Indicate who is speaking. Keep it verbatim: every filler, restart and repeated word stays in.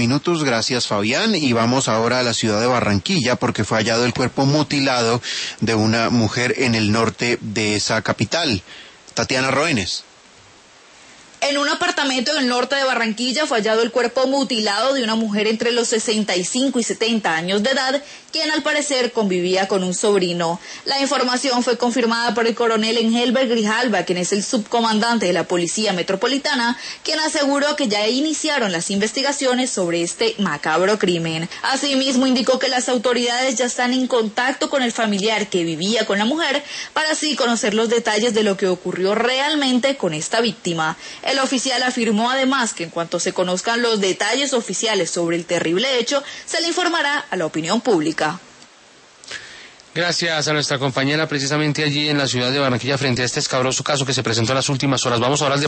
Speaker 1: minutos, gracias Fabián, y vamos ahora a la ciudad de Barranquilla porque fue hallado el cuerpo mutilado de una mujer en el norte de esa capital. Tatiana Roenes.
Speaker 2: En un apartamento en el norte de Barranquilla fue hallado el cuerpo mutilado de una mujer entre los sesenta y cinco y setenta años de edad, quien al parecer convivía con un sobrino. La información fue confirmada por el coronel Engelbert Grijalva, quien es el subcomandante de la Policía Metropolitana, quien aseguró que ya iniciaron las investigaciones sobre este macabro crimen. Asimismo, indicó que las autoridades ya están en contacto con el familiar que vivía con la mujer para así conocer los detalles de lo que ocurrió realmente con esta víctima. El oficial afirmó además que en cuanto se conozcan los detalles oficiales sobre el terrible hecho, se le informará a la opinión pública.
Speaker 3: Gracias a nuestra compañera precisamente allí en la ciudad de Barranquilla frente a este escabroso caso que se presentó en las últimas horas. Vamos ahora al